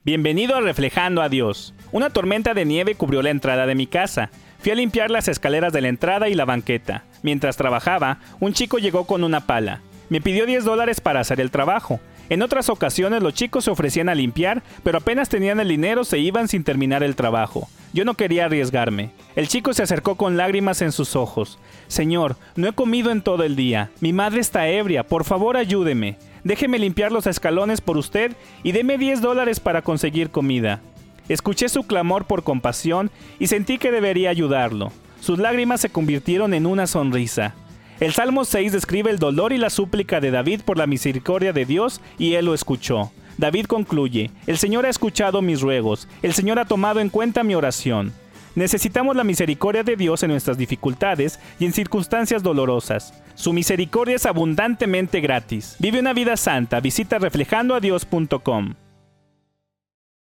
Bienvenido a Reflejando a Dios. Una tormenta de nieve cubrió la entrada de mi casa. Fui a limpiar las escaleras de la entrada y la banqueta. Mientras trabajaba, un chico llegó con una pala. Me pidió $10 para hacer el trabajo. En otras ocasiones los chicos se ofrecían a limpiar, pero apenas tenían el dinero se iban sin terminar el trabajo. Yo no quería arriesgarme. El chico se acercó con lágrimas en sus ojos. Señor, no he comido en todo el día. Mi madre está ebria, por favor ayúdeme. Déjeme limpiar los escalones por usted y deme $10 para conseguir comida. Escuché su clamor por compasión y sentí que debería ayudarlo. Sus lágrimas se convirtieron en una sonrisa. El Salmo 6 describe el dolor y la súplica de David por la misericordia de Dios y él lo escuchó. David concluye: el Señor ha escuchado mis ruegos, el Señor ha tomado en cuenta mi oración. Necesitamos la misericordia de Dios en nuestras dificultades y en circunstancias dolorosas. Su misericordia es abundantemente gratis. Vive una vida santa. Visita reflejandoadios.com.